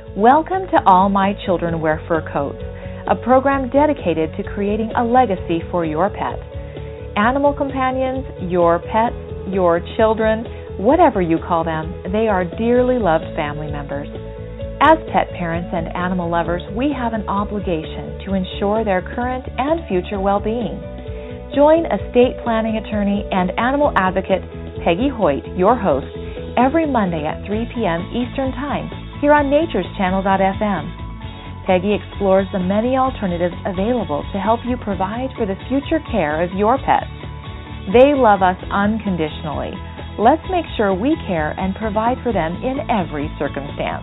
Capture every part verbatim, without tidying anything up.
Welcome to All My Children Wear Fur Coats, a program dedicated to creating a legacy for your pet. Animal companions, your pets, your children, whatever you call them, they are dearly loved family members. As pet parents and animal lovers, we have an obligation to ensure their current and future well-being. Join estate planning attorney and animal advocate Peggy Hoyt, your host, every Monday at three p.m. Eastern Time here on natures channel dot f m. Peggy explores the many alternatives available to help you provide for the future care of your pets. They love us unconditionally. Let's make sure we care and provide for them in every circumstance.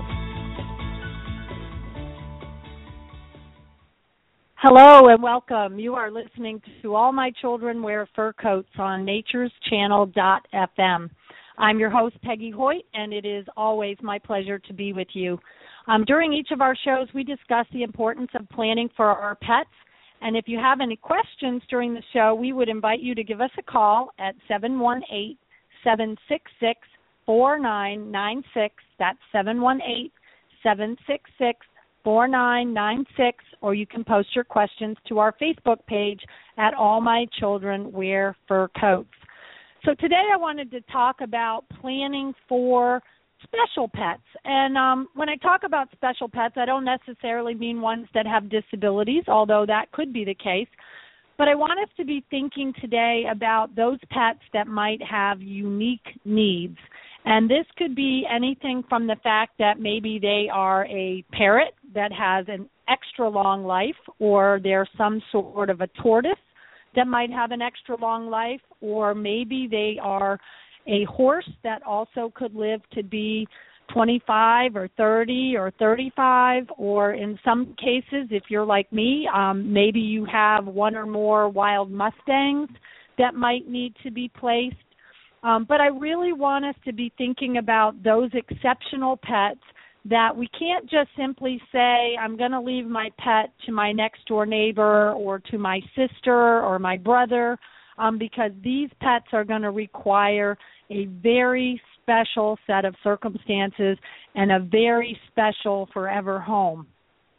Hello and welcome. You are listening to All My Children Wear Fur Coats on natures channel dot f m. I'm your host, Peggy Hoyt, and it is always my pleasure to be with you. Um, during each of our shows, we discuss the importance of planning for our pets. And if you have any questions during the show, we would invite you to give us a call at seven one eight, seven six six, four nine nine six. That's seven one eight, seven six six, four nine nine six, or you can post your questions to our Facebook page at All My Children Wear Fur Coats. So today I wanted to talk about planning for special pets. And um, when I talk about special pets, I don't necessarily mean ones that have disabilities, although that could be the case. But I want us to be thinking today about those pets that might have unique needs. And this could be anything from the fact that maybe they are a parrot that has an extra long life, or they're some sort of a tortoise that might have an extra long life, or maybe they are a horse that also could live to be twenty-five or thirty or thirty-five, or in some cases, if you're like me, um, maybe you have one or more wild Mustangs that might need to be placed. Um, but I really want us to be thinking about those exceptional pets that we can't just simply say, I'm going to leave my pet to my next-door neighbor or to my sister or my brother, um, because these pets are going to require a very special set of circumstances and a very special forever home.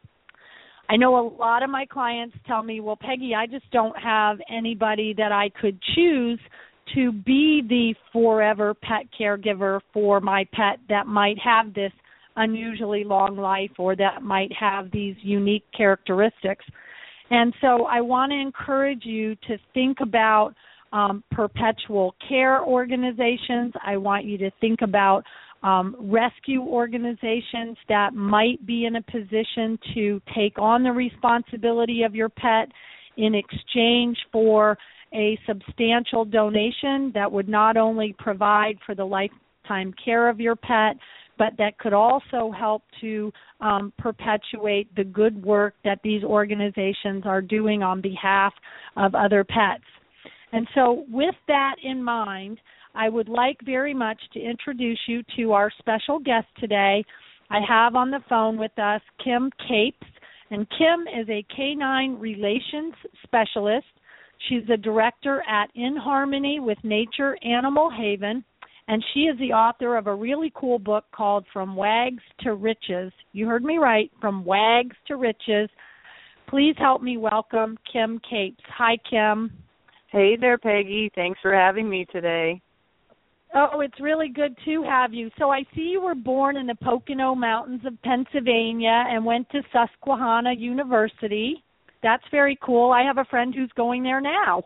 I know a lot of my clients tell me, well, Peggy, I just don't have anybody that I could choose to be the forever pet caregiver for my pet that might have this unusually long life or that might have these unique characteristics. And so I want to encourage you to think about um, perpetual care organizations. I want you to think about um, rescue organizations that might be in a position to take on the responsibility of your pet in exchange for a substantial donation that would not only provide for the lifetime care of your pet, but that could also help to um, perpetuate the good work that these organizations are doing on behalf of other pets. And so with that in mind, I would like very much to introduce you to our special guest today. I have on the phone with us Kim Capes, and Kim is a canine relations specialist. She's a director at In Harmony with Nature Animal Haven, and she is the author of a really cool book called From Wags to Riches. You heard me right, From Wags to Riches. Please help me welcome Kim Capes. Hi, Kim. Hey there, Peggy. Thanks for having me today. Oh, it's really good to have you. So I see you were born in the Pocono Mountains of Pennsylvania and went to Susquehanna University. That's very cool. I have a friend who's going there now.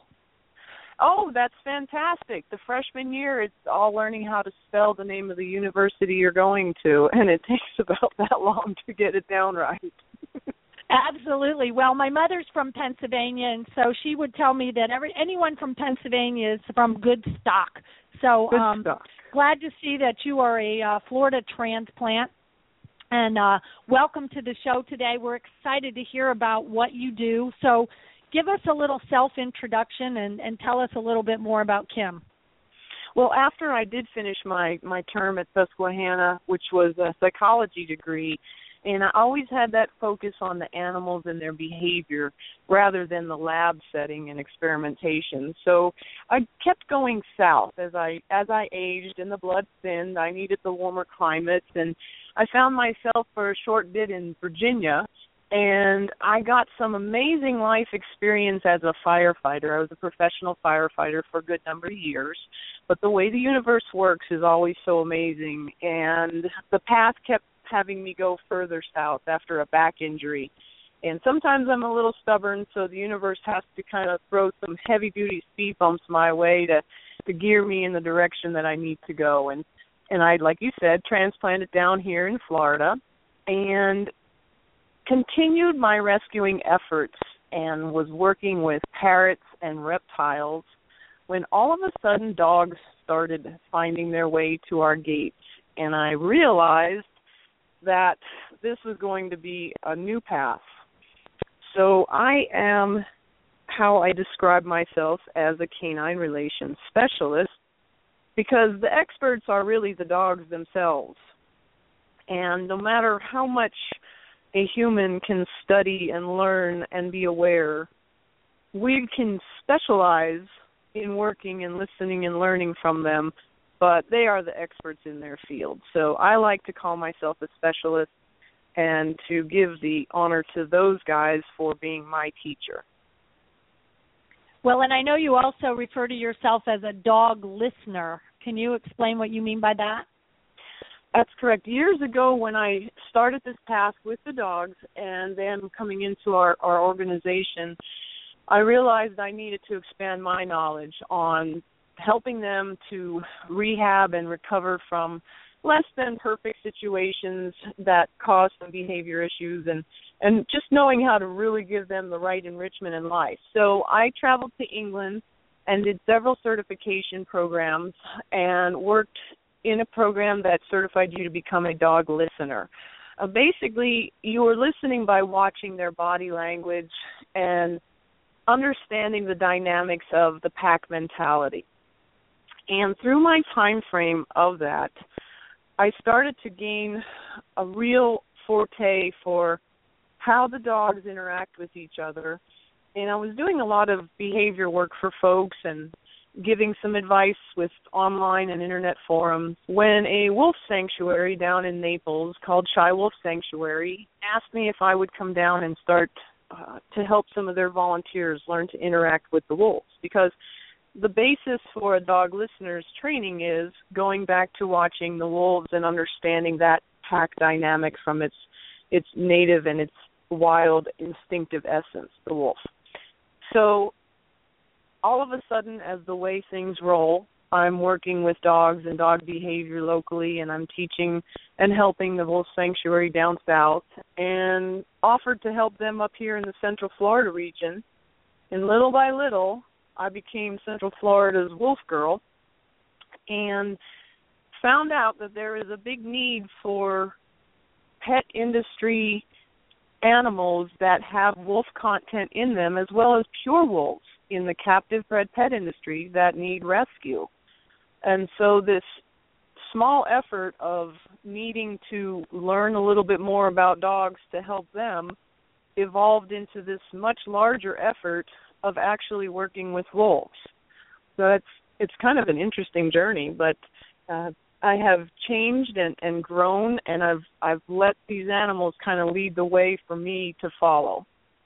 Oh, that's fantastic. The freshman year, it's all learning how to spell the name of the university you're going to, and it takes about that long to get it down right. Absolutely. Well, my mother's from Pennsylvania, and so she would tell me that every anyone from Pennsylvania is from good stock. So good um, stock. Glad to see that you are a uh, Florida transplant. And uh, welcome to the show today. We're excited to hear about what you do. So give us a little self-introduction and, and tell us a little bit more about Kim. Well, after I did finish my, my term at Susquehanna, which was a psychology degree, And I always had that focus on the animals and their behavior rather than the lab setting and experimentation. So I kept going south as I as I aged and the blood thinned. I needed the warmer climates, and I found myself for a short bit in Virginia, and I got some amazing life experience as a firefighter. I was a professional firefighter for a good number of years, but the way the universe works is always so amazing, and the path kept having me go further south after a back injury. And sometimes I'm a little stubborn, so the universe has to kind of throw some heavy-duty speed bumps my way to, to gear me in the direction that I need to go. And, and I, like you said, transplanted down here in Florida and continued my rescuing efforts and was working with parrots and reptiles when all of a sudden dogs started finding their way to our gates. And I realized that this was going to be a new path. So I am how I describe myself as a canine relations specialist, because the experts are really the dogs themselves. And no matter how much a human can study and learn and be aware, we can specialize in working and listening and learning from them, but they are the experts in their field. So I like to call myself a specialist and to give the honor to those guys for being my teacher. Well, and I know you also refer to yourself as a dog listener. Can you explain what you mean by that? That's correct. Years ago when I started this path with the dogs and then coming into our, our organization, I realized I needed to expand my knowledge on helping them to rehab and recover from less than perfect situations that cause some behavior issues, and, and just knowing how to really give them the right enrichment in life. So I traveled to England and did several certification programs and worked in a program that certified you to become a dog listener. Uh, basically, you are listening by watching their body language and understanding the dynamics of the pack mentality. And through my time frame of that, I started to gain a real forte for how the dogs interact with each other. And I was doing a lot of behavior work for folks and giving some advice with online and internet forums when a wolf sanctuary down in Naples called Shy Wolf Sanctuary asked me if I would come down and start uh, to help some of their volunteers learn to interact with the wolves, because the basis for a dog listener's training is going back to watching the wolves and understanding that pack dynamic from its its native and its wild instinctive essence, the wolf. So all of a sudden, as the way things roll, I'm working with dogs and dog behavior locally, and I'm teaching and helping the Wolf Sanctuary down south, and offered to help them up here in the Central Florida region. And little by little, I became Central Florida's wolf girl and found out that there is a big need for pet industry animals that have wolf content in them, as well as pure wolves in the captive bred pet industry that need rescue. And so this small effort of needing to learn a little bit more about dogs to help them evolved into this much larger effort of actually working with wolves. So it's it's kind of an interesting journey, but uh, I have changed and, and grown, and I've I've let these animals kind of lead the way for me to follow.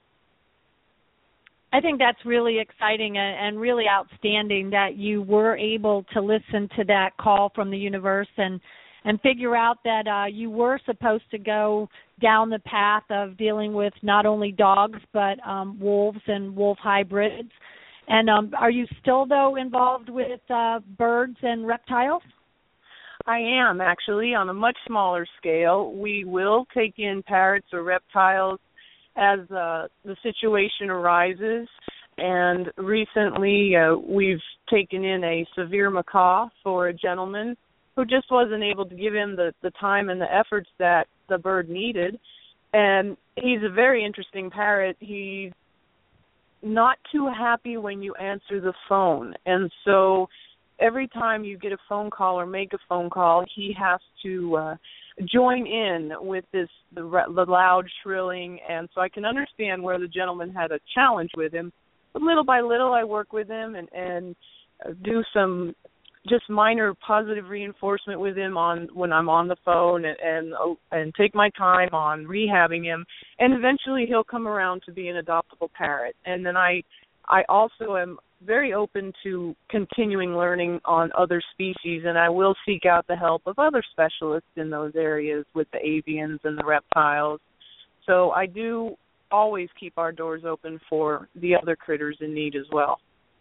I think that's really exciting and really outstanding that you were able to listen to that call from the universe and, and figure out that uh, you were supposed to go down the path of dealing with not only dogs but um, wolves and wolf hybrids. And um, are you still, though, involved with uh, birds and reptiles? I am, actually, on a much smaller scale. We will take in parrots or reptiles as uh, the situation arises. And recently uh, we've taken in a severe macaw for a gentleman who just wasn't able to give him the, the time and the efforts that the bird needed. And he's a very interesting parrot. He's not too happy when you answer the phone. And so every time you get a phone call or make a phone call, he has to uh, join in with this the, the loud shrilling, and so I can understand where the gentleman had a challenge with him. But little by little, I work with him and, and do some just minor positive reinforcement with him on when I'm on the phone, and, and and take my time on rehabbing him, and eventually he'll come around to be an adoptable parrot. And then I I also am very open to continuing learning on other species, and I will seek out the help of other specialists in those areas with the avians and the reptiles. So I do always keep our doors open for the other critters in need as well.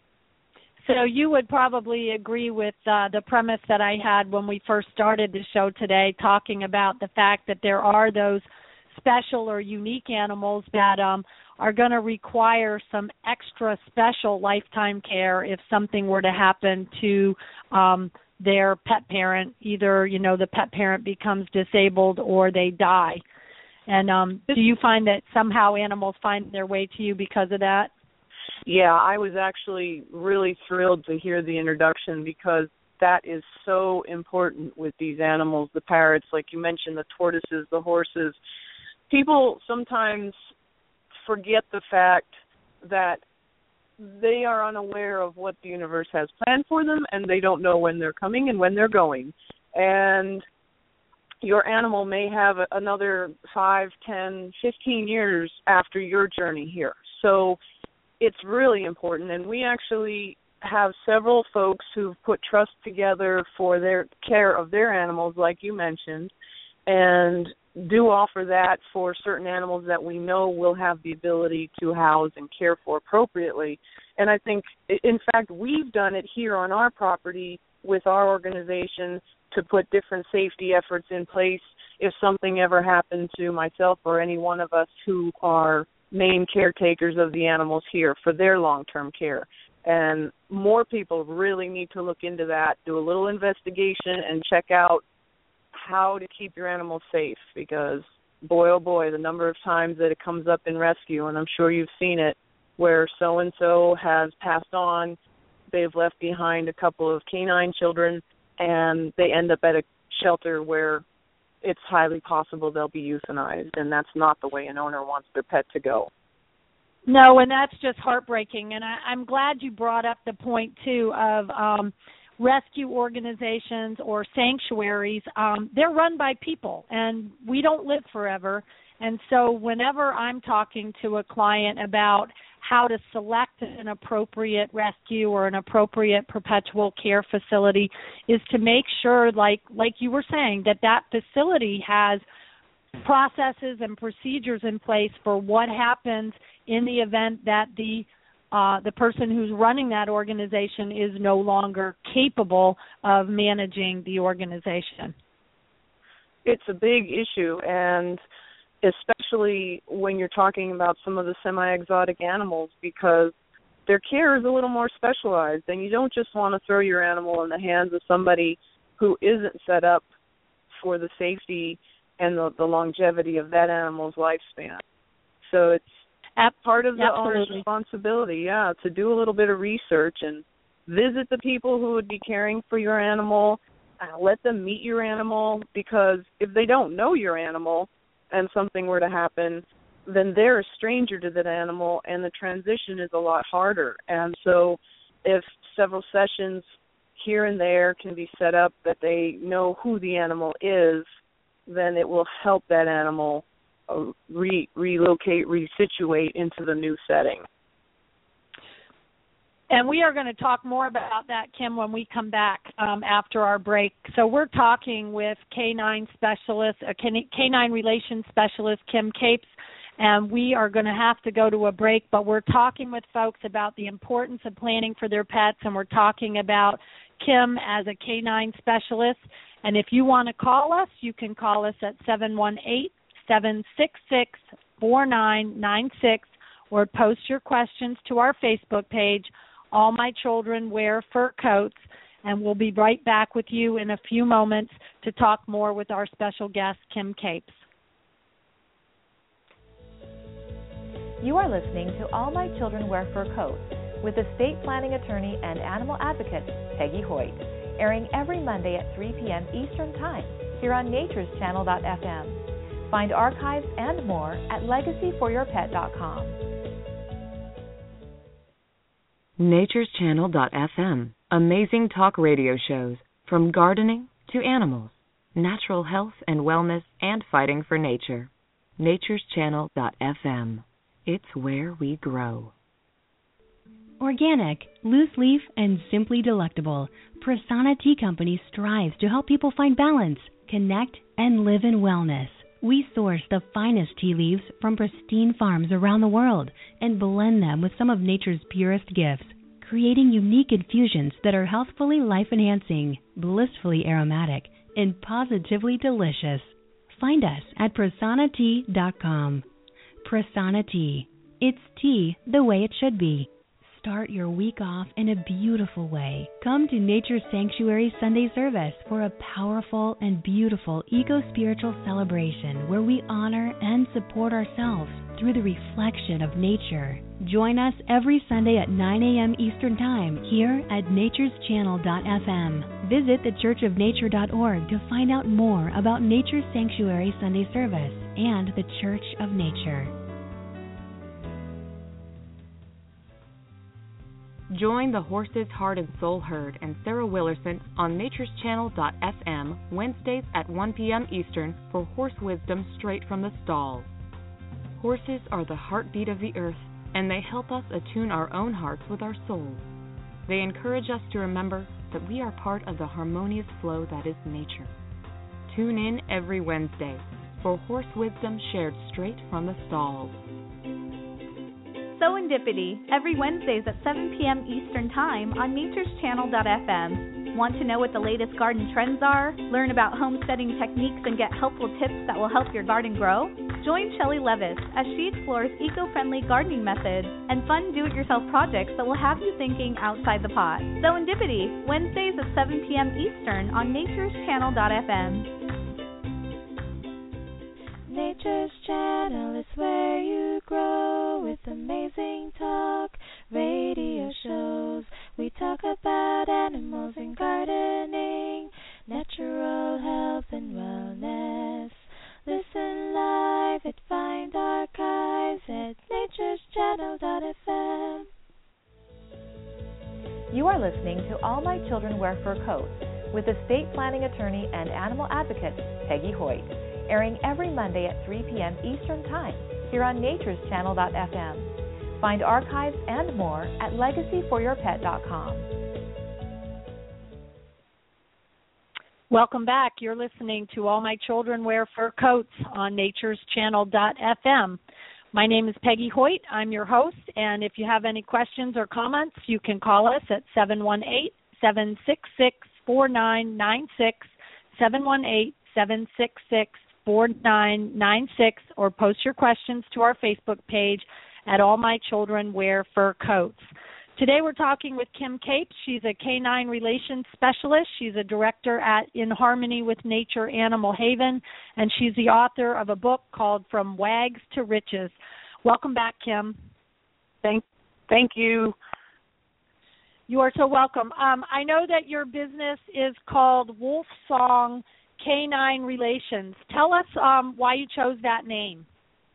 So you would probably agree with uh, the premise that I had when we first started the show today, talking about the fact that there are those special or unique animals that um, are going to require some extra special lifetime care if something were to happen to um, their pet parent. Either, you know, the pet parent becomes disabled or they die. And um, do you find that somehow animals find their way to you because of that? Yeah, I was actually really thrilled to hear the introduction, because that is so important with these animals, the parrots, like you mentioned, the tortoises, the horses. People sometimes forget the fact that they are unaware of what the universe has planned for them, and they don't know when they're coming and when they're going. And your animal may have another five, ten, fifteen years after your journey here. So it's really important, and we actually have several folks who've put trust together for their care of their animals, like you mentioned, and do offer that for certain animals that we know will have the ability to house and care for appropriately. And I think, in fact, we've done it here on our property with our organization to put different safety efforts in place if something ever happened to myself or any one of us who are main caretakers of the animals here for their long-term care. And more people really need to look into that, do a little investigation, and check out how to keep your animals safe, because boy, oh boy, the number of times that it comes up in rescue, and I'm sure you've seen it, where so-and-so has passed on, they've left behind a couple of canine children, and they end up at a shelter where it's highly possible they'll be euthanized, and that's not the way an owner wants their pet to go. No, and that's just heartbreaking. And I, I'm glad you brought up the point, too, of um, rescue organizations or sanctuaries. Um, they're run by people, and we don't live forever. And so whenever I'm talking to a client about how to select an appropriate rescue or an appropriate perpetual care facility, is to make sure, like like you were saying, that that facility has processes and procedures in place for what happens in the event that the uh, the person who's running that organization is no longer capable of managing the organization. It's a big issue, and especially when you're talking about some of the semi-exotic animals, because their care is a little more specialized, and you don't just want to throw your animal in the hands of somebody who isn't set up for the safety and the, the longevity of that animal's lifespan. So it's part of the Absolutely. owner's responsibility, yeah, to do a little bit of research and visit the people who would be caring for your animal, uh, let them meet your animal, because if they don't know your animal and something were to happen, then they're a stranger to that animal, and the transition is a lot harder. And so if several sessions here and there can be set up that they know who the animal is, then it will help that animal uh, re- relocate, resituate into the new setting. And we are going to talk more about that, Kim, when we come back um, after our break. So we're talking with canine specialist, a canine relations specialist, Kim Capes, and we are going to have to go to a break, but we're talking with folks about the importance of planning for their pets, and we're talking about Kim as a canine specialist. And if you want to call us, you can call us at seven one eight, seven six six, four nine nine six, or post your questions to our Facebook page, All My Children Wear Fur Coats, and we'll be right back with you in a few moments to talk more with our special guest, Kim Capes. You are listening to All My Children Wear Fur Coats with estate planning attorney and animal advocate Peggy Hoyt, airing every Monday at three p.m. Eastern Time here on natures channel dot f m. Find archives and more at legacy for your pet dot com. natures channel dot f m. Amazing talk radio shows from gardening to animals, natural health and wellness, and fighting for nature. natures channel dot f m. It's where we grow. Organic, loose leaf, and simply delectable, Prasanna Tea Company strives to help people find balance, connect, and live in wellness. We source the finest tea leaves from pristine farms around the world and blend them with some of nature's purest gifts, creating unique infusions that are healthfully life-enhancing, blissfully aromatic, and positively delicious. Find us at prasanna tea dot com. Prasanna Tea. It's tea the way it should be. Start your week off in a beautiful way. Come to Nature Sanctuary Sunday service for a powerful and beautiful eco-spiritual celebration where we honor and support ourselves through the reflection of nature. Join us every Sunday at nine a.m. Eastern Time here at natures channel dot f m. Visit the church of nature dot org to find out more about Nature Sanctuary Sunday service and the Church of Nature. Join the Horses, Heart, and Soul Herd and Sarah Willerson on natures channel dot f m Wednesdays at one p.m. Eastern for horse wisdom straight from the stalls. Horses are the heartbeat of the earth, and they help us attune our own hearts with our souls. They encourage us to remember that we are part of the harmonious flow that is nature. Tune in every Wednesday for horse wisdom shared straight from the stalls. Serendipity, every Wednesdays at seven p.m. Eastern Time on natures channel dot f m. Want to know what the latest garden trends are? Learn about homesteading techniques and get helpful tips that will help your garden grow? Join Shelley Levis as she explores eco-friendly gardening methods and fun do-it-yourself projects that will have you thinking outside the pot. Serendipity, Wednesdays at seven p.m. Eastern on natures channel dot f m. Nature's Channel is where you grow with amazing talk radio shows. We talk about animals and gardening, natural health and wellness. Listen live at Find Archives at natures channel dot f m. You are listening to All My Children Wear Fur Coats with estate planning attorney and animal advocate Peggy Hoyt, airing every Monday at three p.m. Eastern Time here on natures channel dot f m. Find archives and more at legacy for your pet dot com. Welcome back. You're listening to All My Children Wear Fur Coats on natures channel dot f m. My name is Peggy Hoyt. I'm your host, and if you have any questions or comments, you can call us at seven one eight, seven six six, four nine nine six, seven one eight, seven six six, four nine nine six, or post your questions to our Facebook page at All My Children Wear Fur Coats. Today we're talking with Kim Capes. She's a canine relations specialist. She's a director at In Harmony with Nature Animal Haven, and she's the author of a book called From Wags to Riches. Welcome back, Kim. Thank, thank you. You are so welcome. Um, I know that your business is called Wolf Song Canine Relations. Tell us um, why you chose that name.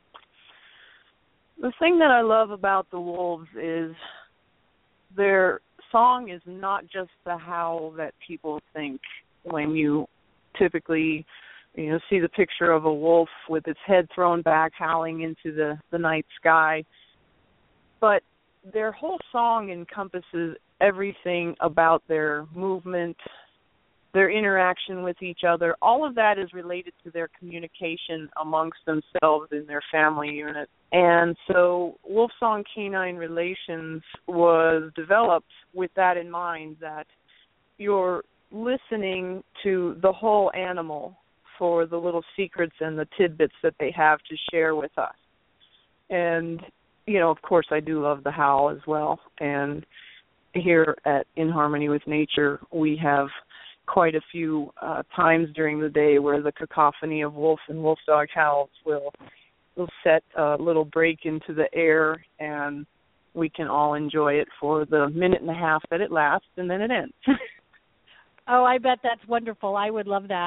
The thing that I love about the wolves is their song is not just the howl that people think when you typically, you know, see the picture of a wolf with its head thrown back howling into the, the night sky. But their whole song encompasses everything about their movement, their interaction with each other. All of that is related to their communication amongst themselves in their family unit. And so Wolfsong Canine Relations was developed with that in mind, that you're listening to the whole animal for the little secrets and the tidbits that they have to share with us. And, you know, of course, I do love the howl as well. And here at In Harmony with Nature, we have quite a few uh, times during the day where the cacophony of wolf and wolf dog howls will will set a little break into the air, and we can all enjoy it for the minute and a half that it lasts, and then it ends. Oh, I bet that's wonderful. I would love that.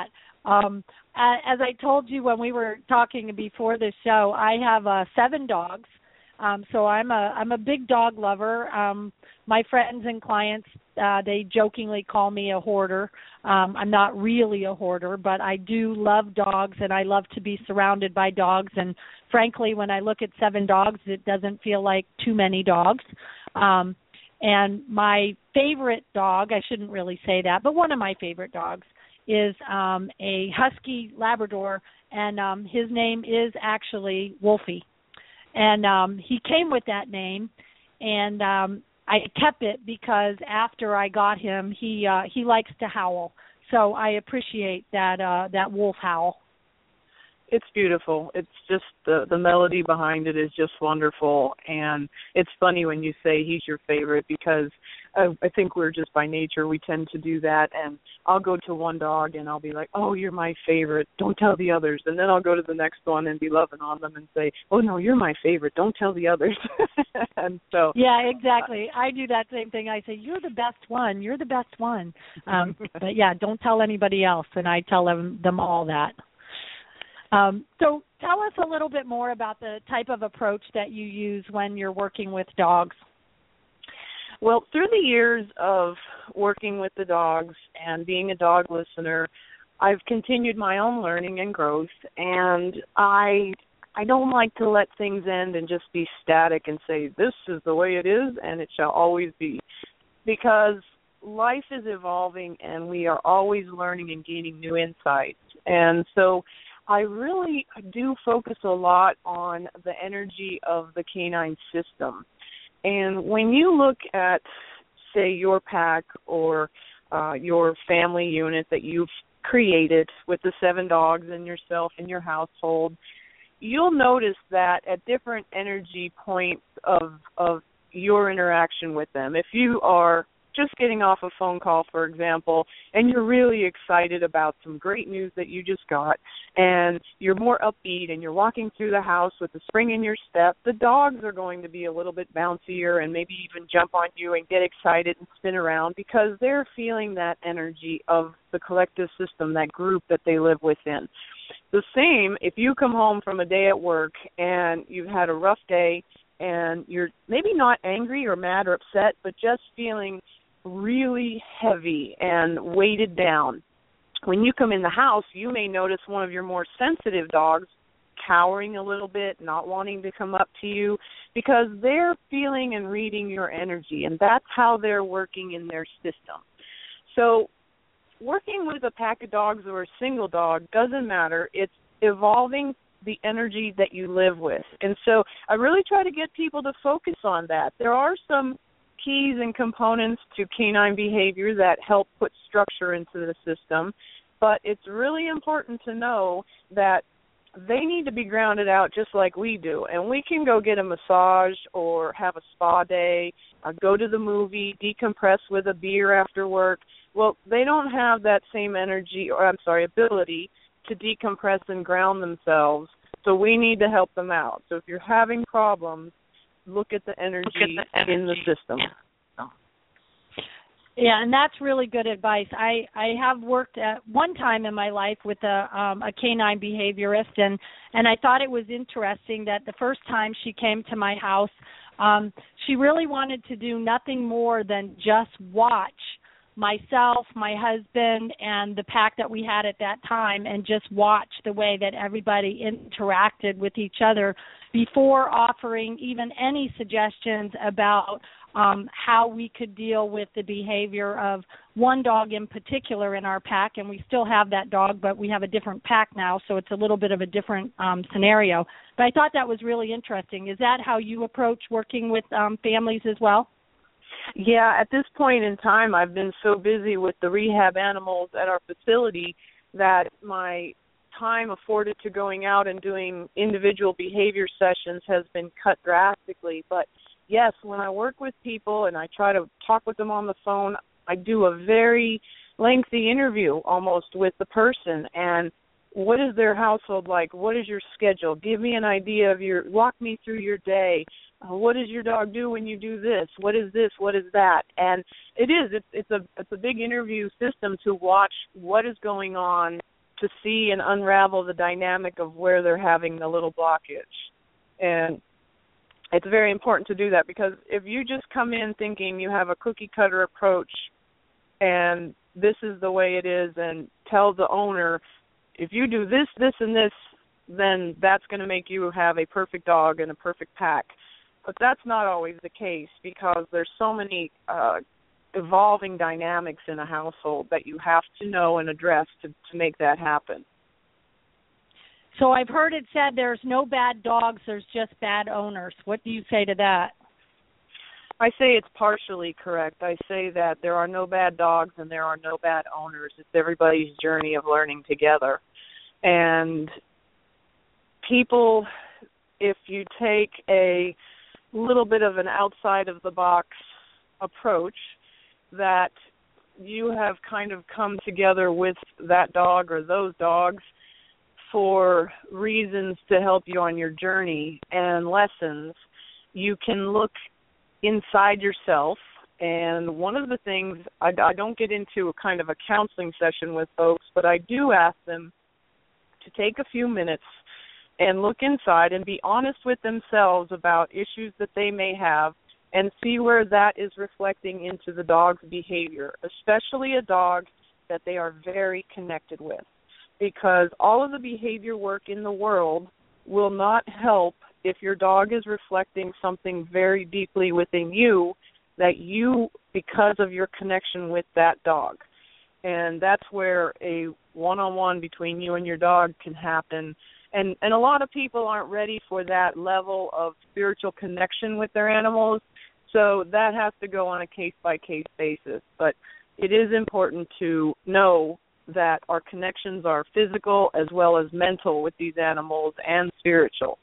Um, as I told you when we were talking before the show, I have uh, seven dogs. Um, so I'm a I'm a big dog lover. Um, my friends and clients, uh, they jokingly call me a hoarder. Um, I'm not really a hoarder, but I do love dogs, and I love to be surrounded by dogs. And frankly, when I look at seven dogs, it doesn't feel like too many dogs. Um, and my favorite dog, I shouldn't really say that, but one of my favorite dogs is um, a Husky Labrador, and um, his name is actually Wolfie. And um, he came with that name, and um, I kept it because after I got him, he uh, he likes to howl. So I appreciate that uh, that wolf howl. It's beautiful. It's just the the melody behind it is just wonderful, and it's funny when you say he's your favorite because I, I think we're just by nature we tend to do that. And I'll go to one dog and I'll be like, "Oh, you're my favorite. Don't tell the others." And then I'll go to the next one and be loving on them and say, "Oh no, you're my favorite. Don't tell the others." And so yeah, exactly. I do that same thing. I say, "You're the best one. You're the best one." Um, but yeah, don't tell anybody else. And I tell them them all that. Um, so tell us a little bit more about the type of approach that you use when you're working with dogs. Well, through the years of working with the dogs and being a dog listener, I've continued my own learning and growth, and I I don't like to let things end and just be static and say, this is the way it is and it shall always be, because life is evolving and we are always learning and gaining new insights. And so I really do focus a lot on the energy of the canine system. And when you look at, say, your pack or uh, your family unit that you've created with the seven dogs and yourself and your household, you'll notice that at different energy points of of your interaction with them, if you are just getting off a phone call, for example, and you're really excited about some great news that you just got, and you're more upbeat and you're walking through the house with a spring in your step, the dogs are going to be a little bit bouncier and maybe even jump on you and get excited and spin around because they're feeling that energy of the collective system, that group that they live within. The same, if you come home from a day at work and you've had a rough day and you're maybe not angry or mad or upset, but just feeling really heavy and weighted down. When you come in the house, you may notice one of your more sensitive dogs cowering a little bit, not wanting to come up to you, because they're feeling and reading your energy, and that's how they're working in their system. So working with a pack of dogs or a single dog doesn't matter. It's evolving the energy that you live with. And so I really try to get people to focus on that. There are some keys and components to canine behavior that help put structure into the system, but it's really important to know that they need to be grounded out just like we do. And we can go get a massage or have a spa day, uh, go to the movie, decompress with a beer after work. Well, they don't have that same energy, or I'm sorry, ability to decompress and ground themselves, so we need to help them out. So if you're having problems, look at the energy, at the energy in the system. Yeah, and that's really good advice. I, I have worked at one time in my life with a um, a canine behaviorist, and, and I thought it was interesting that the first time she came to my house, um, she really wanted to do nothing more than just watch myself, my husband, and the pack that we had at that time, and just watch the way that everybody interacted with each other before offering even any suggestions about um, how we could deal with the behavior of one dog in particular in our pack. And we still have that dog, but we have a different pack now, so it's a little bit of a different um, scenario. But I thought that was really interesting. Is that how you approach working with um, families as well? Yeah, at this point in time, I've been so busy with the rehab animals at our facility that my time afforded to going out and doing individual behavior sessions has been cut drastically. But, yes, when I work with people and I try to talk with them on the phone, I do a very lengthy interview almost with the person. And what is their household like? What is your schedule? Give me an idea of your, walk me through your day. What does your dog do when you do this? What is this? What is that? And it is. It's, it's a it's a big interview system to watch what is going on, to see and unravel the dynamic of where they're having the little blockage. And it's very important to do that, because if you just come in thinking you have a cookie-cutter approach and this is the way it is, and tell the owner, if you do this, this, and this, then that's going to make you have a perfect dog and a perfect pack. But that's not always the case, because there's so many uh, evolving dynamics in a household that you have to know and address to, to make that happen. So I've heard it said there's no bad dogs, there's just bad owners. What do you say to that? I say it's partially correct. I say that there are no bad dogs and there are no bad owners. It's everybody's journey of learning together. And people, if you take a little bit of an outside-of-the-box approach, that you have kind of come together with that dog or those dogs for reasons to help you on your journey and lessons, you can look inside yourself. And one of the things, I, I don't get into a kind of a counseling session with folks, but I do ask them to take a few minutes and look inside and be honest with themselves about issues that they may have, and see where that is reflecting into the dog's behavior, especially a dog that they are very connected with. Because all of the behavior work in the world will not help if your dog is reflecting something very deeply within you that you, because of your connection with that dog. And that's where a one-on-one between you and your dog can happen. And and a lot of people aren't ready for that level of spiritual connection with their animals, so that has to go on a case-by-case basis. But it is important to know that our connections are physical as well as mental with these animals, and spiritual.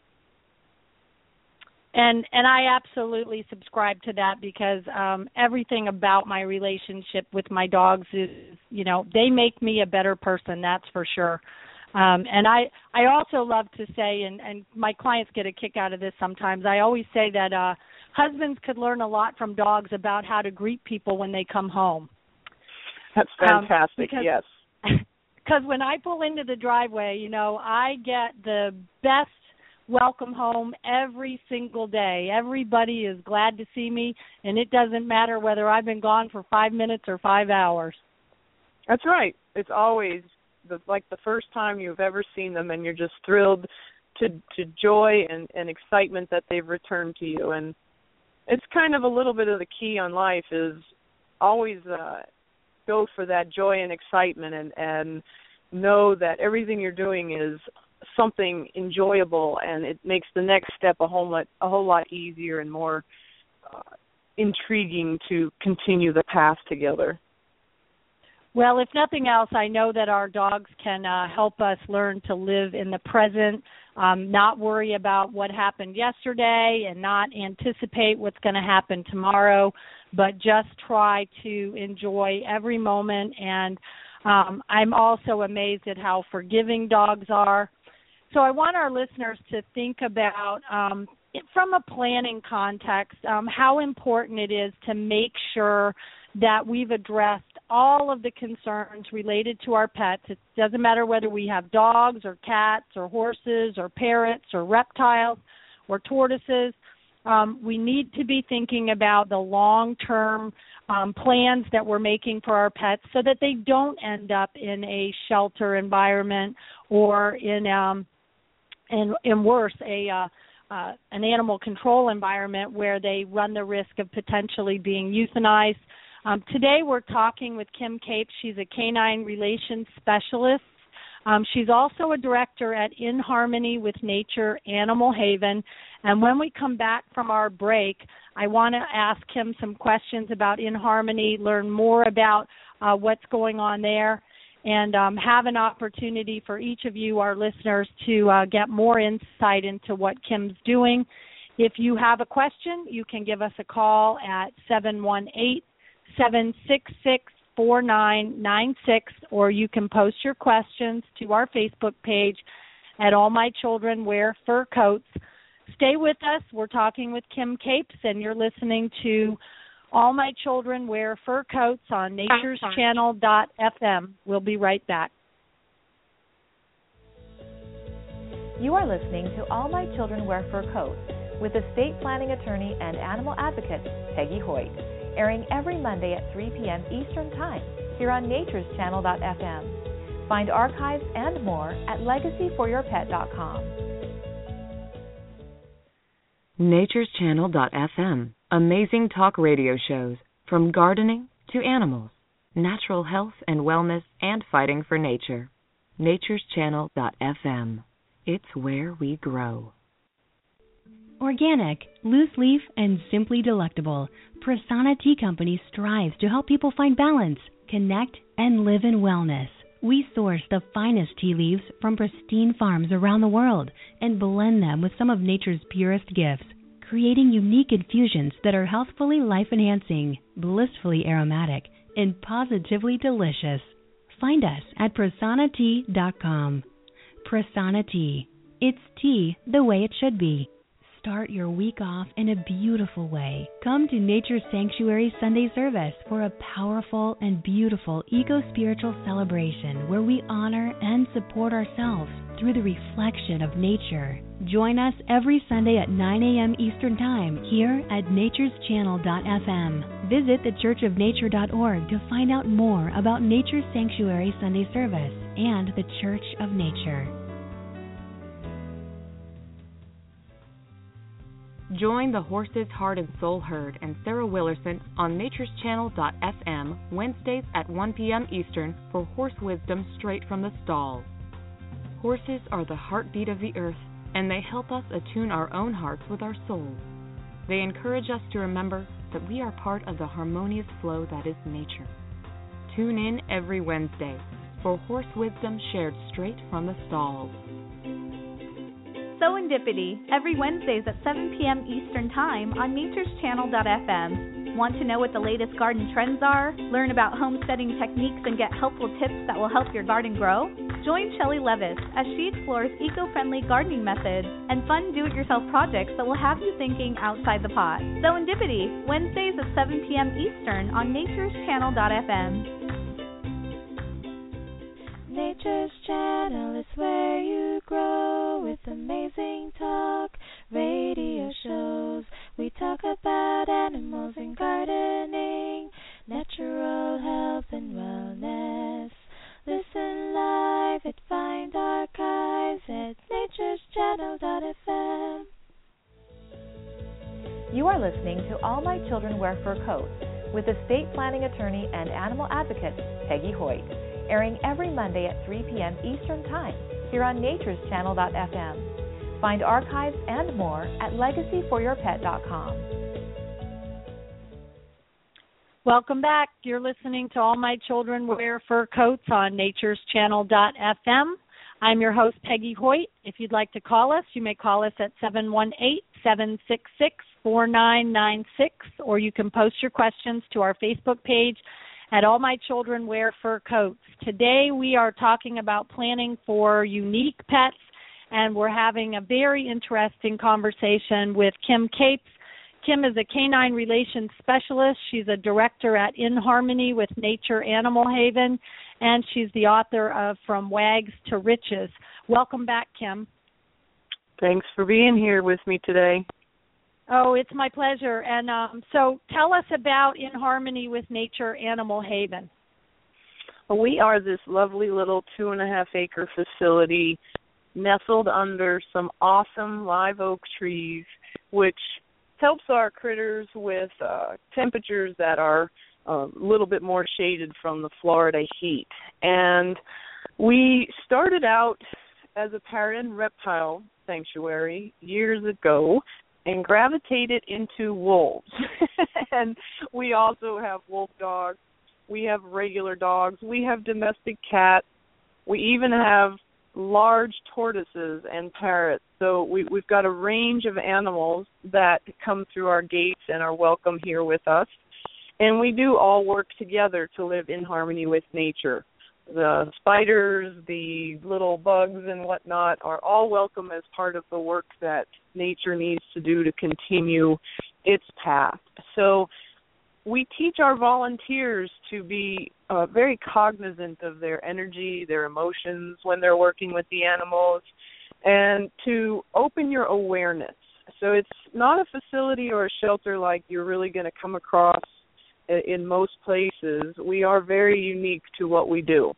And and I absolutely subscribe to that, because um, everything about my relationship with my dogs is, you know, they make me a better person, that's for sure. Um, and I, I also love to say, and, and my clients get a kick out of this sometimes, I always say that uh, husbands could learn a lot from dogs about how to greet people when they come home. That's fantastic, um, because, yes. Because when I pull into the driveway, you know, I get the best welcome home every single day. Everybody is glad to see me, and it doesn't matter whether I've been gone for five minutes or five hours. That's right. It's always the, like the first time you've ever seen them, and you're just thrilled to to joy and, and excitement that they've returned to you. And it's kind of a little bit of the key on life is always uh, go for that joy and excitement, and, and know that everything you're doing is something enjoyable, and it makes the next step a whole lot a whole lot easier and more uh, intriguing to continue the path together. Well, if nothing else, I know that our dogs can uh, help us learn to live in the present, um, not worry about what happened yesterday, and not anticipate what's going to happen tomorrow, but just try to enjoy every moment. And um, I'm also amazed at how forgiving dogs are. So I want our listeners to think about, um, from a planning context, um, how important it is to make sure that we've addressed all of the concerns related to our pets. It doesn't matter whether we have dogs or cats or horses or parrots or reptiles or tortoises. Um, we need to be thinking about the long-term um, plans that we're making for our pets, so that they don't end up in a shelter environment, or in, um, in, in worse, a uh, uh, an animal control environment where they run the risk of potentially being euthanized. Um, today we're talking with Kim Capes. She's a canine relations specialist. Um, she's also a director at In Harmony with Nature Animal Haven. And when we come back from our break, I want to ask Kim some questions about In Harmony, learn more about uh, what's going on there, and um, have an opportunity for each of you, our listeners, to uh, get more insight into what Kim's doing. If you have a question, you can give us a call at seven one eight, seven six six, four nine nine six, or you can post your questions to our Facebook page at All My Children Wear Fur Coats. Stay with us. We're talking with Kim Capes, and you're listening to All My Children Wear Fur Coats on natures channel dot f m. We'll be right back. You are listening to All My Children Wear Fur Coats with estate planning attorney and animal advocate Peggy Hoyt, airing every Monday at three p.m. Eastern Time here on natures channel dot f m. Find archives and more at legacy for your pet dot com. natures channel dot f m. Amazing talk radio shows from gardening to animals, natural health and wellness, and fighting for nature. natures channel dot f m. It's where we grow. Organic, loose leaf, and simply delectable, Prasanna Tea Company strives to help people find balance, connect, and live in wellness. We source the finest tea leaves from pristine farms around the world and blend them with some of nature's purest gifts, creating unique infusions that are healthfully life-enhancing, blissfully aromatic, and positively delicious. Find us at prasanna tea dot com. Prasanna Tea. It's tea the way it should be. Start your week off in a beautiful way. Come to Nature Sanctuary Sunday service for a powerful and beautiful eco-spiritual celebration where we honor and support ourselves through the reflection of nature. Join us every Sunday at nine a.m. Eastern Time here at natures channel dot f m. Visit the church of nature dot org to find out more about Nature Sanctuary Sunday service and the Church of Nature. Join the Horses, Heart, and Soul Herd and Sarah Willerson on natures channel dot f m Wednesdays at one p.m. Eastern for horse wisdom straight from the stalls. Horses are the heartbeat of the earth, and they help us attune our own hearts with our souls. They encourage us to remember that we are part of the harmonious flow that is nature. Tune in every Wednesday for horse wisdom shared straight from the stalls. Serendipity, every Wednesdays at seven p.m. Eastern Time on natures channel dot f m. Want to know what the latest garden trends are? Learn about homesteading techniques and get helpful tips that will help your garden grow? Join Shelley Levis as she explores eco-friendly gardening methods and fun do-it-yourself projects that will have you thinking outside the pot. Serendipity, Wednesdays at seven p.m. Eastern on natures channel dot f m. Nature's Channel is where you grow with amazing talk radio shows. We talk about animals and gardening, natural health and wellness. Listen live at Find Archives at natures channel dot f m. You are listening to All My Children Wear Fur Coats with estate planning attorney and animal advocate Peggy Hoyt, airing every Monday at three p.m. Eastern Time here on natures channel dot f m. Find archives and more at legacy for your pet dot com. Welcome back. You're listening to All My Children Wear Fur Coats on natures channel dot f m. I'm your host, Peggy Hoyt. If you'd like to call us, you may call us at seven one eight, seven six six, four nine nine six, or you can post your questions to our Facebook page at All My Children Wear Fur Coats. Today we are talking about planning for unique pets, and we're having a very interesting conversation with Kim Capes. Kim is a canine relations specialist. She's a director at In Harmony with Nature Animal Haven, and she's the author of From Wags to Riches. Welcome back, Kim. Thanks for being here with me today. Oh, it's my pleasure. And um, so tell us about In Harmony with Nature Animal Haven. Well, we are this lovely little two and a half acre facility nestled under some awesome live oak trees, which helps our critters with uh, temperatures that are a little bit more shaded from the Florida heat. And we started out as a parrot and reptile sanctuary years ago and gravitated into wolves. And we also have wolf dogs. We have regular dogs. We have domestic cats. We even have large tortoises and parrots. So we, we've got a range of animals that come through our gates and are welcome here with us. And we do all work together to live in harmony with nature. The spiders, the little bugs and whatnot are all welcome as part of the work that nature needs to do to continue its path. So we teach our volunteers to be uh, very cognizant of their energy, their emotions when they're working with the animals, and to open your awareness. So it's not a facility or a shelter like you're really going to come across in most places. We are very unique to what we do.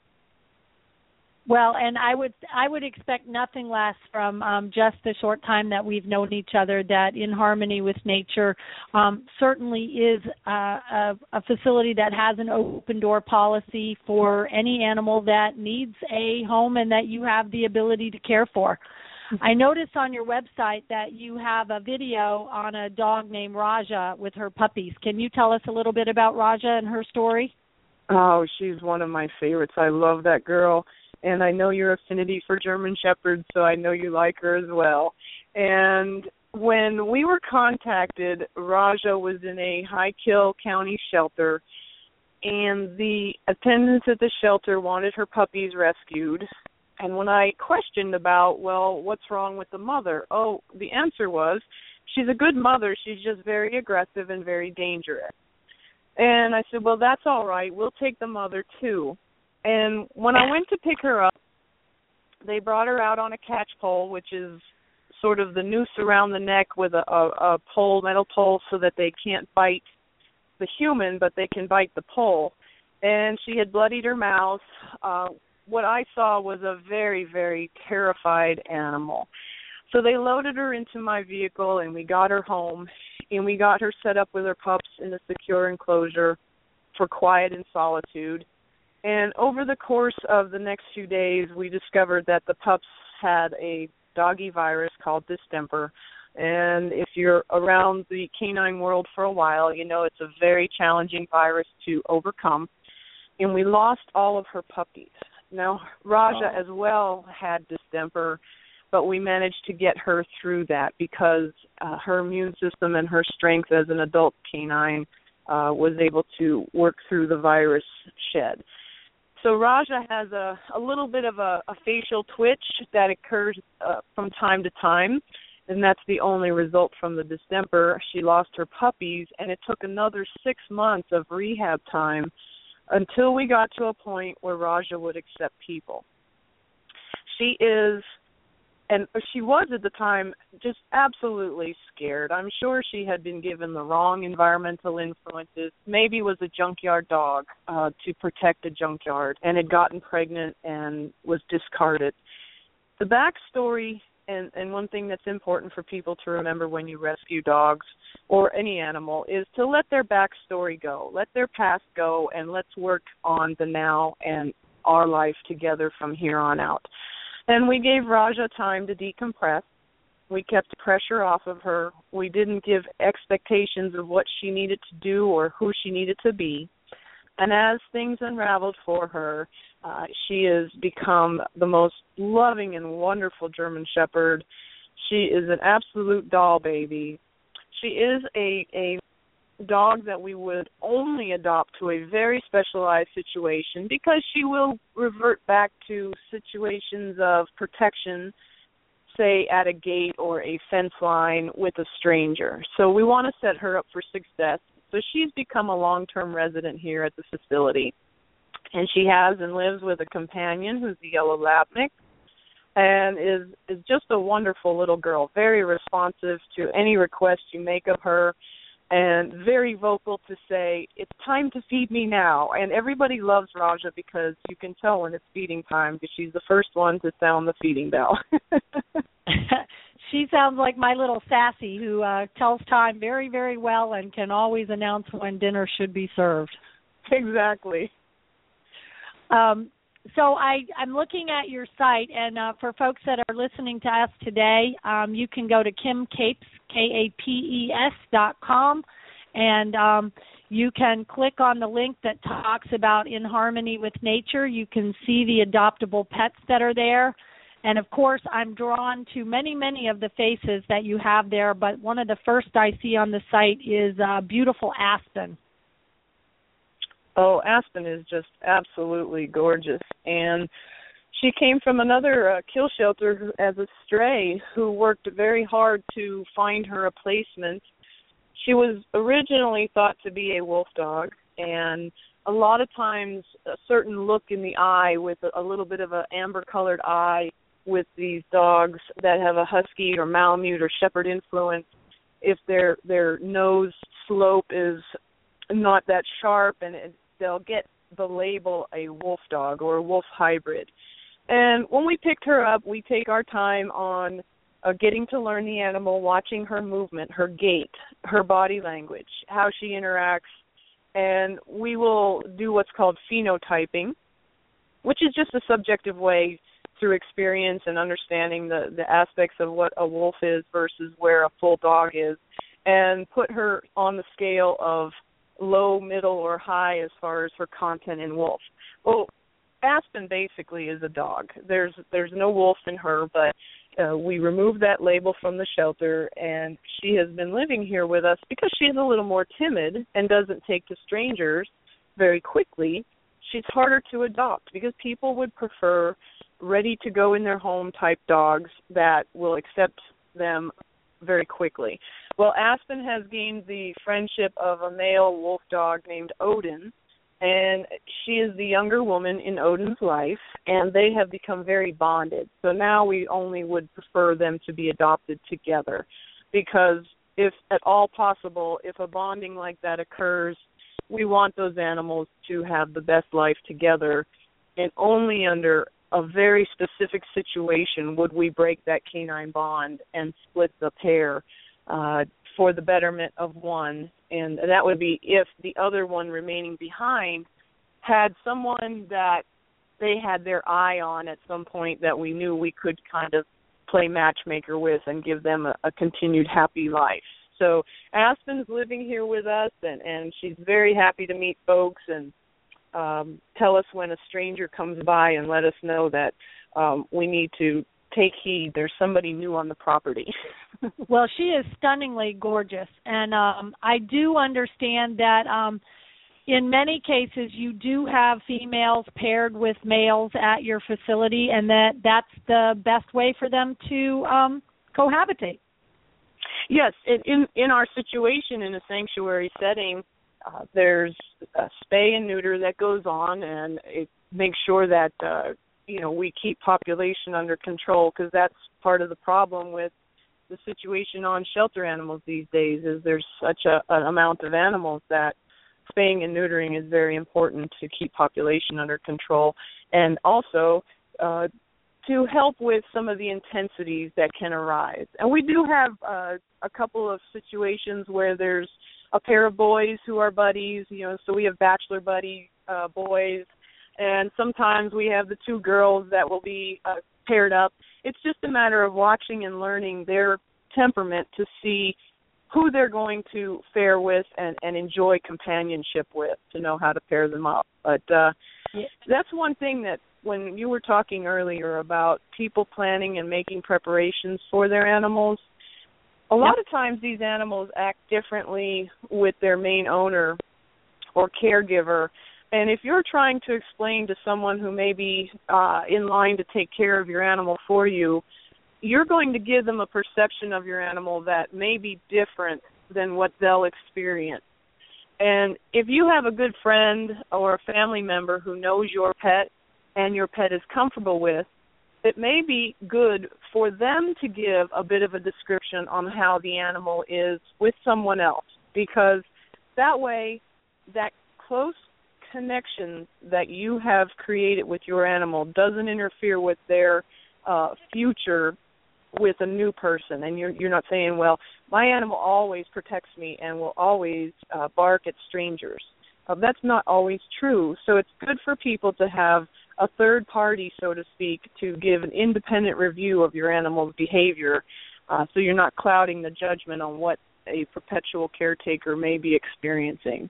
Well, and I would I would expect nothing less from um, just the short time that we've known each other, that In Harmony with Nature um, certainly is uh, a, a facility that has an open door policy for any animal that needs a home and that you have the ability to care for. I noticed on your website that you have a video on a dog named Raja with her puppies. Can you tell us a little bit about Raja and her story? Oh, she's one of my favorites. I love that girl. And I know your affinity for German Shepherds, so I know you like her as well. And when we were contacted, Raja was in a High-Kill County shelter, and the attendants at the shelter wanted her puppies rescued. And when I questioned about, well, what's wrong with the mother? Oh, the answer was, she's a good mother. She's just very aggressive and very dangerous. And I said, well, that's all right. We'll take the mother, too. And when I went to pick her up, they brought her out on a catch pole, which is sort of the noose around the neck with a, a, a pole, metal pole, so that they can't bite the human, but they can bite the pole. And she had bloodied her mouth. Uh, what I saw was a very, very terrified animal. So they loaded her into my vehicle, and we got her home, and we got her set up with her pups in a secure enclosure for quiet and solitude. And over the course of the next few days, we discovered that the pups had a doggy virus called distemper. And if you're around the canine world for a while, you know it's a very challenging virus to overcome. And we lost all of her puppies. Now, Raja oh. as well had distemper, but we managed to get her through that because uh, her immune system and her strength as an adult canine uh, was able to work through the virus shed. So Raja has a, a little bit of a, a facial twitch that occurs uh, from time to time, and that's the only result from the distemper. She lost her puppies, and it took another six months of rehab time until we got to a point where Raja would accept people. She is, and she was at the time, just absolutely scared. I'm sure she had been given the wrong environmental influences, maybe was a junkyard dog uh, to protect a junkyard, and had gotten pregnant and was discarded. The backstory, and, and one thing that's important for people to remember when you rescue dogs or any animal, is to let their backstory go, let their past go, and let's work on the now and our life together from here on out. And we gave Raja time to decompress. We kept the pressure off of her. We didn't give expectations of what she needed to do or who she needed to be. And as things unraveled for her, uh, she has become the most loving and wonderful German Shepherd. She is an absolute doll baby. She is a, a dog that we would only adopt to a very specialized situation because she will revert back to situations of protection, say at a gate or a fence line with a stranger. So we want to set her up for success. So she's become a long-term resident here at the facility. And she has and lives with a companion who's a yellow lab mix and is, is just a wonderful little girl, very responsive to any request you make of her, and very vocal to say, it's time to feed me now. And everybody loves Raja because you can tell when it's feeding time because she's the first one to sound the feeding bell. She sounds like my little Sassy, who uh, tells time very, very well and can always announce when dinner should be served. Exactly. Um, so I, I'm looking at your site, and uh, for folks that are listening to us today, um, you can go to Kim Capes, K A P E S dot com, and um, you can click on the link that talks about In Harmony with Nature. You can see the adoptable pets that are there. And, of course, I'm drawn to many, many of the faces that you have there, but one of the first I see on the site is uh, beautiful Aspen. Oh, Aspen is just absolutely gorgeous. And she came from another uh, kill shelter as a stray who worked very hard to find her a placement. She was originally thought to be a wolf dog, and a lot of times a certain look in the eye with a, a little bit of an amber-colored eye with these dogs that have a husky or Malamute or shepherd influence. If their their nose slope is not that sharp, and it, they'll get the label a wolf dog or a wolf hybrid. And when we picked her up, we take our time on uh, getting to learn the animal, watching her movement, her gait, her body language, how she interacts, and we will do what's called phenotyping, which is just a subjective way through experience and understanding the, the aspects of what a wolf is versus where a full dog is, and put her on the scale of low, middle, or high as far as her content in wolf. Well, Aspen basically is a dog. There's there's no wolf in her, but uh, we removed that label from the shelter, and she has been living here with us because she's a little more timid and doesn't take to strangers very quickly. She's harder to adopt because people would prefer ready-to-go-in-their-home type dogs that will accept them very quickly. Well, Aspen has gained the friendship of a male wolf dog named Odin, and she is the younger woman in Odin's life, and they have become very bonded. So now we only would prefer them to be adopted together because if at all possible, if a bonding like that occurs, we want those animals to have the best life together, and only under a very specific situation would we break that canine bond and split the pair uh, for the betterment of one. And that would be if the other one remaining behind had someone that they had their eye on at some point that we knew we could kind of play matchmaker with and give them a, a continued happy life. So Aspen's living here with us, and, and she's very happy to meet folks and um, tell us when a stranger comes by and let us know that um, we need to take heed. There's somebody new on the property. Well, she is stunningly gorgeous, and um, I do understand that um, in many cases you do have females paired with males at your facility, and that that's the best way for them to um, cohabitate. Yes, in in our situation in a sanctuary setting, uh, there's a spay and neuter that goes on, and it makes sure that uh, you know we keep population under control, because that's part of the problem with the situation on shelter animals these days. Is there's such a, an amount of animals that spaying and neutering is very important to keep population under control, and also uh, to help with some of the intensities that can arise. And we do have uh, a couple of situations where there's a pair of boys who are buddies, you know, so we have bachelor buddy uh, boys, and sometimes we have the two girls that will be uh, paired up. It's just a matter of watching and learning their temperament to see who they're going to fare with and, and enjoy companionship with, to know how to pair them up. But uh, yeah. That's one thing that when you were talking earlier about people planning and making preparations for their animals, a lot yep. of times these animals act differently with their main owner or caregiver. And if you're trying to explain to someone who may be uh, in line to take care of your animal for you, you're going to give them a perception of your animal that may be different than what they'll experience. And if you have a good friend or a family member who knows your pet and your pet is comfortable with, it may be good for them to give a bit of a description on how the animal is with someone else, because that way that close connection that you have created with your animal doesn't interfere with their uh, future with a new person. And you're you're not saying, well, my animal always protects me and will always uh, bark at strangers. Uh, that's not always true. So it's good for people to have a third party, so to speak, to give an independent review of your animal's behavior, uh, so you're not clouding the judgment on what a perpetual caretaker may be experiencing.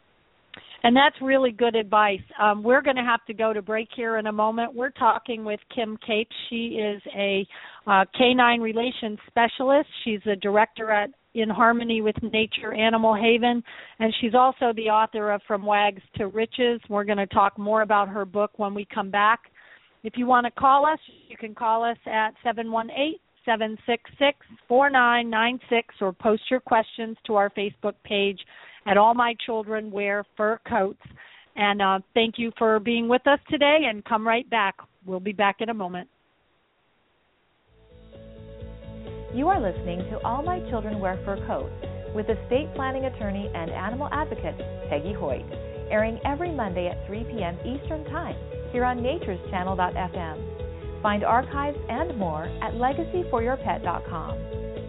And that's really good advice. Um, we're going to have to go to break here in a moment. We're talking with Kim Capes. She is a uh, canine relations specialist. She's a director at In Harmony with Nature Animal Haven, and she's also the author of From Wags to Riches. We're going to talk more about her book when we come back. If you want to call us, you can call us at seven one eight, seven six six, four nine nine six or post your questions to our Facebook page at All My Children Wear Fur Coats. And uh, thank you for being with us today, and come right back. We'll be back in a moment. You are listening to All My Children Wear Fur Coats with estate planning attorney and animal advocate Peggy Hoyt, airing every Monday at three p.m. Eastern Time here on natures channel dot f m. Find archives and more at legacy for your pet dot com.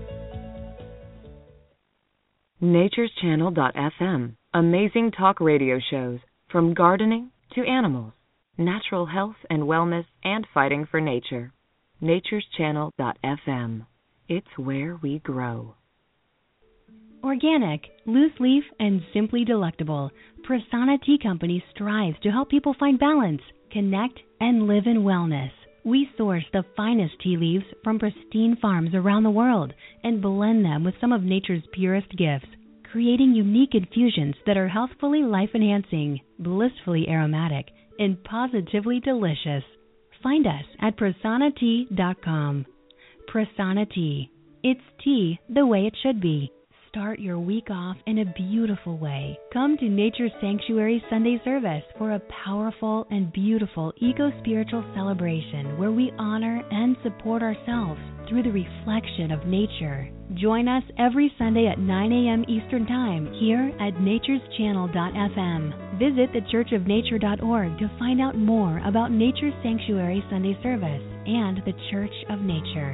natures channel dot f m. Amazing talk radio shows from gardening to animals, natural health and wellness, and fighting for nature. natures channel dot f m. It's where we grow. Organic, loose leaf, and simply delectable, Prasanna Tea Company strives to help people find balance, connect, and live in wellness. We source the finest tea leaves from pristine farms around the world and blend them with some of nature's purest gifts, creating unique infusions that are healthfully life-enhancing, blissfully aromatic, and positively delicious. Find us at prasanna tea dot com. Prasanna Tea. It's tea the way it should be. Start your week off in a beautiful way. Come to Nature Sanctuary Sunday service for a powerful and beautiful eco-spiritual celebration where we honor and support ourselves through the reflection of nature. Join us every Sunday at nine a.m. Eastern Time here at natures channel dot f m. Visit the church of nature dot org to find out more about Nature Sanctuary Sunday service and the Church of Nature.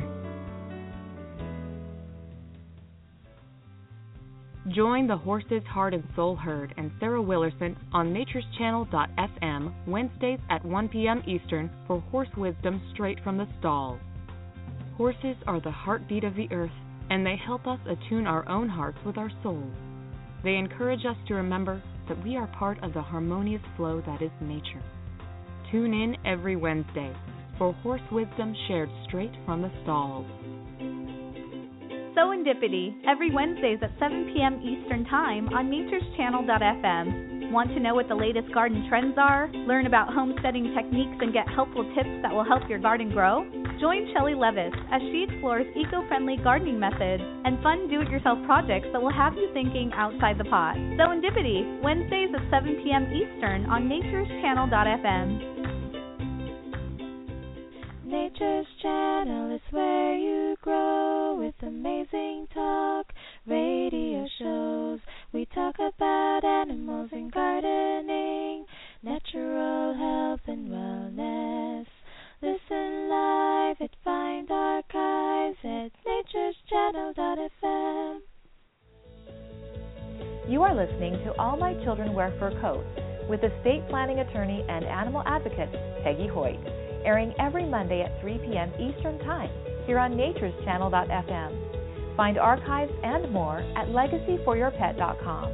Join the Horses, Heart, and Soul Herd and Sarah Willerson on natures channel dot f m Wednesdays at one p.m. Eastern for horse wisdom straight from the stalls. Horses are the heartbeat of the earth, and they help us attune our own hearts with our souls. They encourage us to remember that we are part of the harmonious flow that is nature. Tune in every Wednesday for horse wisdom shared straight from the stalls. Serendipity, every Wednesdays at seven p.m. Eastern Time on natures channel dot f m. Want to know what the latest garden trends are? Learn about homesteading techniques and get helpful tips that will help your garden grow? Join Shelley Levis as she explores eco-friendly gardening methods and fun do-it-yourself projects that will have you thinking outside the pot. Serendipity, Wednesdays at seven p.m. Eastern on natures channel dot f m. Nature's Channel is where you grow with amazing talk radio shows. We talk about animals and gardening, natural health and wellness. Listen live at Find Archives at natures channel dot f m. You are listening to All My Children Wear Fur Coats with estate planning attorney and animal advocate Peggy Hoyt, airing every Monday at three p.m. Eastern Time here on natures channel dot f m. Find archives and more at legacy for your pet dot com.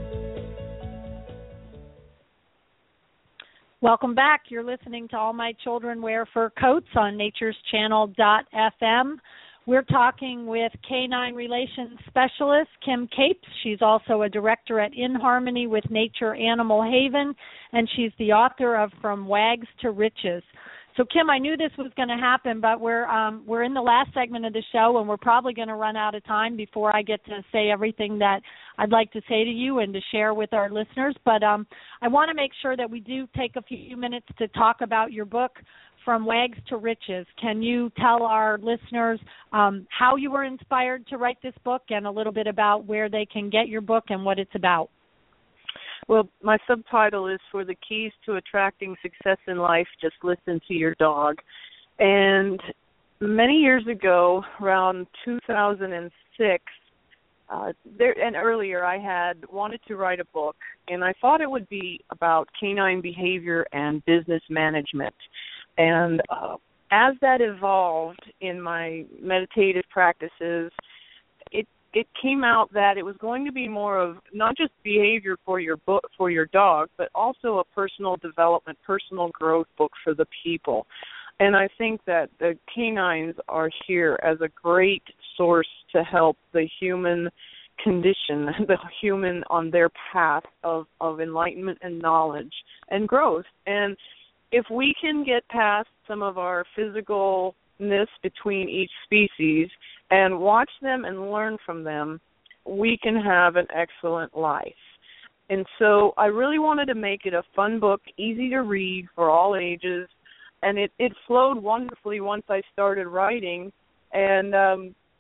Welcome back. You're listening to All My Children Wear Fur Coats on natures channel dot f m. We're talking with Canine Relations Specialist Kim Capes. She's also a director at In Harmony with Nature Animal Haven, and she's the author of From Wags to Riches. So, Kim, I knew this was going to happen, but we're um, we're in the last segment of the show, and we're probably going to run out of time before I get to say everything that I'd like to say to you and to share with our listeners. But um, I want to make sure that we do take a few minutes to talk about your book, From Wags to Riches. Can you tell our listeners um, how you were inspired to write this book and a little bit about where they can get your book and what it's about? Well, my subtitle is For the Keys to Attracting Success in Life, Just Listen to Your Dog. And many years ago, around two thousand six, uh, there and earlier, I had wanted to write a book, and I thought it would be about canine behavior and business management. And uh, as that evolved in my meditative practices, it it came out that it was going to be more of not just behavior for your book, for your dog, but also a personal development, personal growth book for the people. And I think that the canines are here as a great source to help the human condition, the human on their path of, of enlightenment and knowledge and growth. And if we can get past some of our physicalness between each species and watch them and learn from them, we can have an excellent life. And so I really wanted to make it a fun book, easy to read for all ages, and it, it flowed wonderfully once I started writing. And um,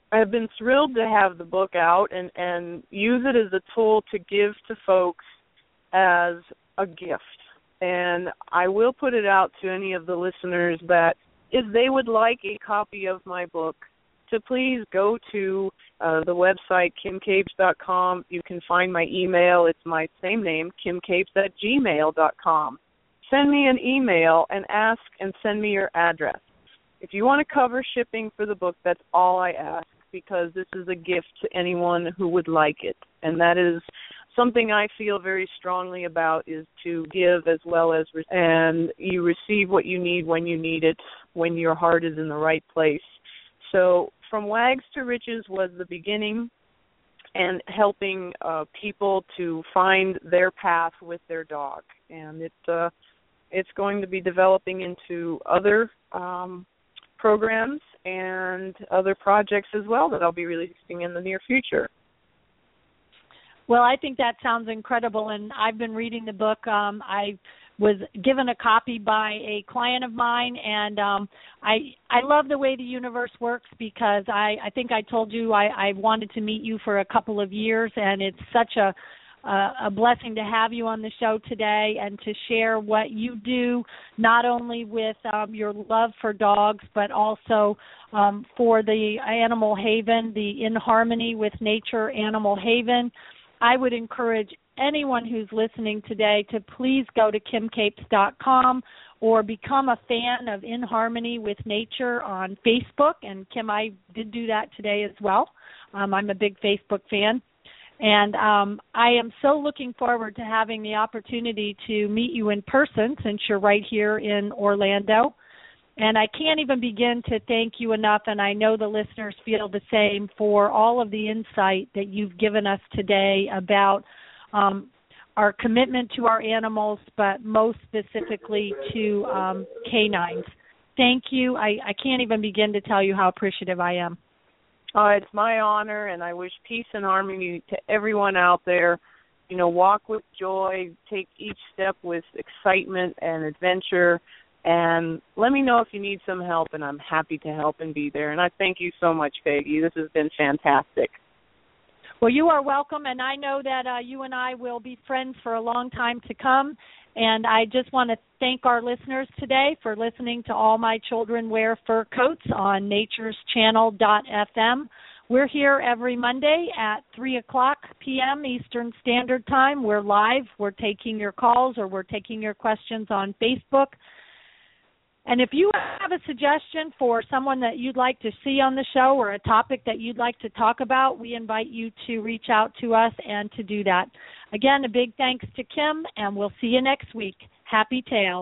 I've been thrilled to have the book out and, and use it as a tool to give to folks as a gift. And I will put it out to any of the listeners that if they would like a copy of my book, to please go to uh, the website, kim capes dot com. You can find my email. It's my same name, kim capes at gmail dot com. Send me an email and ask and send me your address. If you want to cover shipping for the book, that's all I ask, because this is a gift to anyone who would like it. And that is something I feel very strongly about, is to give as well as re- and you receive what you need when you need it, when your heart is in the right place. So From Wags to Riches was the beginning, and helping uh, people to find their path with their dog. And it, uh, it's going to be developing into other um, programs and other projects as well that I'll be releasing in the near future. Well, I think that sounds incredible, and I've been reading the book. Um, I was given a copy by a client of mine, and um, I I love the way the universe works, because I, I think I told you I, I wanted to meet you for a couple of years, and it's such a Uh, a blessing to have you on the show today and to share what you do, not only with um, your love for dogs, but also um, for the Animal Haven, the In Harmony with Nature Animal Haven. I would encourage anyone who's listening today to please go to kim capes dot com or become a fan of In Harmony with Nature on Facebook. And Kim, I did do that today as well. Um, I'm a big Facebook fan. And um, I am so looking forward to having the opportunity to meet you in person, since you're right here in Orlando. And I can't even begin to thank you enough, and I know the listeners feel the same, for all of the insight that you've given us today about um, our commitment to our animals, but most specifically to um, canines. Thank you. I, I can't even begin to tell you how appreciative I am. Uh, it's my honor, and I wish peace and harmony to everyone out there. You know, walk with joy, take each step with excitement and adventure, and let me know if you need some help, and I'm happy to help and be there. And I thank you so much, Peggy. This has been fantastic. Well, you are welcome, and I know that uh, you and I will be friends for a long time to come. And I just want to thank our listeners today for listening to All My Children Wear Fur Coats on natures channel dot f m. We're here every Monday at three o'clock p.m. Eastern Standard Time. We're live. We're taking your calls, or we're taking your questions on Facebook. And if you have a suggestion for someone that you'd like to see on the show, or a topic that you'd like to talk about, we invite you to reach out to us and to do that. Again, a big thanks to Kim, and we'll see you next week. Happy Tales.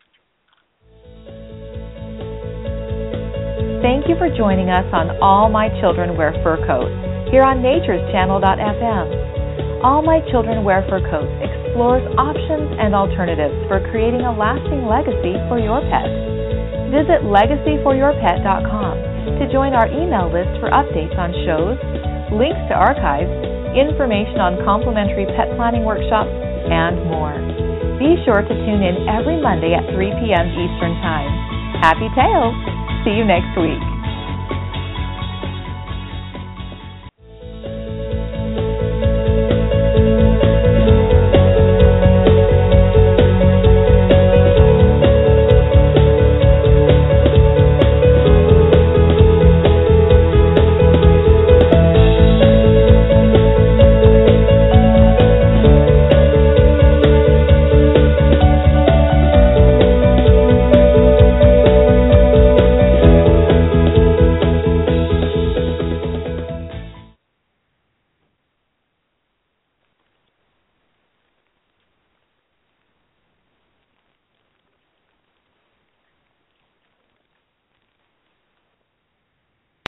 Thank you for joining us on All My Children Wear Fur Coats here on natures channel dot f m. All My Children Wear Fur Coats explores options and alternatives for creating a lasting legacy for your pet. Visit legacy for your pet dot com to join our email list for updates on shows, links to archives, information on complimentary pet planning workshops, and more. Be sure to tune in every Monday at three p.m. Eastern Time. Happy Tales! See you next week.